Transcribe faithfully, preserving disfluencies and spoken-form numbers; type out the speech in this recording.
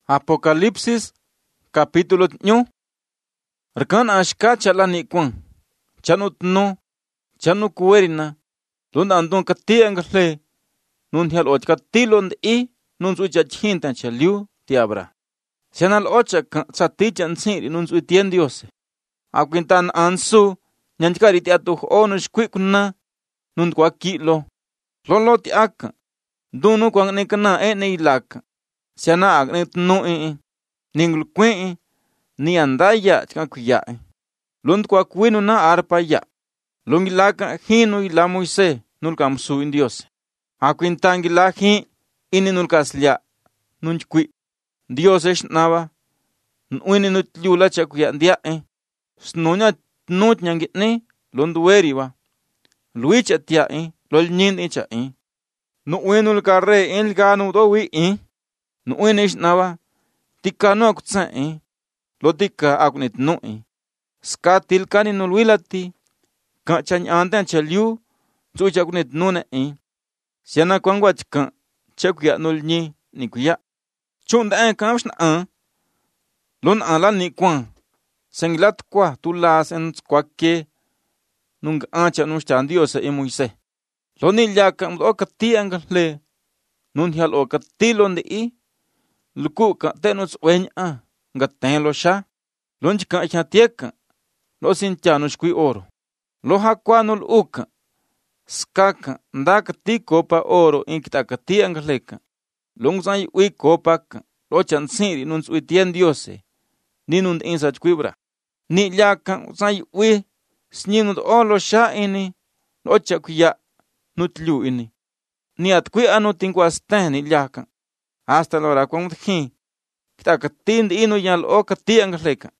Apocalipsis capítulo ñu. Arkan ashka chalani kwan. Chanut no. Chanu kuwerina. Lunda andun kati angle. Nun hial och katilon i. Nun suja chintan chaliu tiabra. Sianal ocha satichan siri nun su tien diose. Akwintan ansu. Nyanchikari tiatuh onush kwikuna. Nun kwa kilo. Lolo ti aka. Dunu kwang nekana e ne ilaka. Siana agne tnu e. Ningul kwe ni andaya chkakuya. Lund kwa kwinu na arpa ya. Lungilaka hinu ila Moise nulka msu in Dios. Akwintangi la hi ini nulka slia nunchkwi. Dios es nava. Nwini nutliula chakuya ndia e. Snunya nut nyangitni lunduweri wa. Luicha tia e. Lol nyin icha e. Nuwinul ka re il ganu do wi e. Nuwini es nava. Tika no akutsa e. Lo tika akunit no e. Ska tilkani nulwilati. Ka chany andan chaliu. Zuja akunit nuna e. Siana kwangwa chika. Chakuya nul nyi ni kuya. Chunda e kamsh na an. Lun ala ni kwan. Sengilat kwa tulas en kwa ke. Nung ancha nushtan Dios e Moise. Lo nilya kam o kati angle. Nun hial o kati londe i. Luku ka tenus wenya nga ten lo sha. Lonj ka ikha tieka. Lo sincha nushkui oro. Lo hakwa nul uka. Skaka ndaka ti kopa oro inkita ka ti angleka. Longzai ui kopa ka. Lo chansiri nuns ui tien Diose. Ni nund insa chkuibra. Ni lyaka uzai ui. Sninud o lo sha ini. Lo chakuya nutlu ini. Ni atkui anu tingwa stani lyaka. Hasta la hora cuando dije, kita katin ino yal o kati angleka.